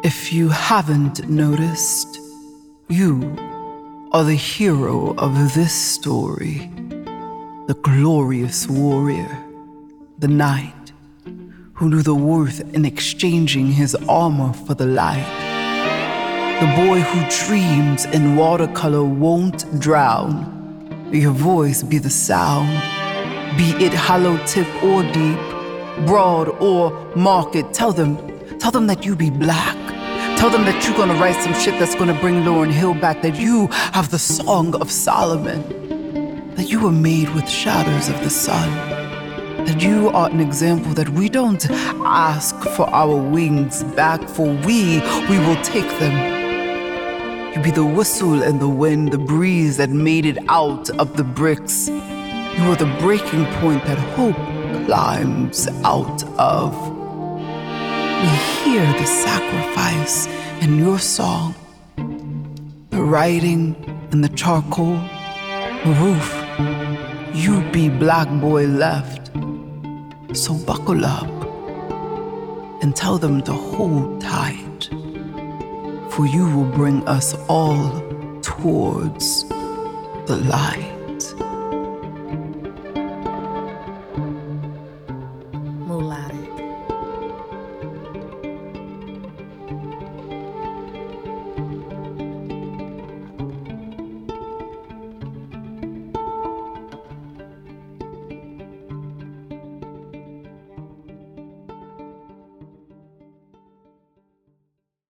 If you haven't noticed, you are the hero of this story, the glorious warrior, the knight who knew the worth in exchanging his armor for the light, the boy who dreams in watercolor won't drown. Your voice be the sound, be it hollow tip or deep, broad or market. Tell them that you be black. Tell them that you're gonna write some shit that's gonna bring Lauryn Hill back, that you have the Song of Solomon, that you were made with shadows of the sun, that you are an example that we don't ask for our wings back, for we will take them. You be the whistle in the wind, the breeze that made it out of the bricks. You are the breaking point that hope climbs out of. We hear the sacrifice in your song, the writing in the charcoal, the roof. You be black boy left. So buckle up and tell them to hold tight, for you will bring us all towards the light.